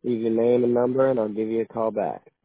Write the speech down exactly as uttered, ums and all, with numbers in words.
Leave your name and number, and I'll give you a call back.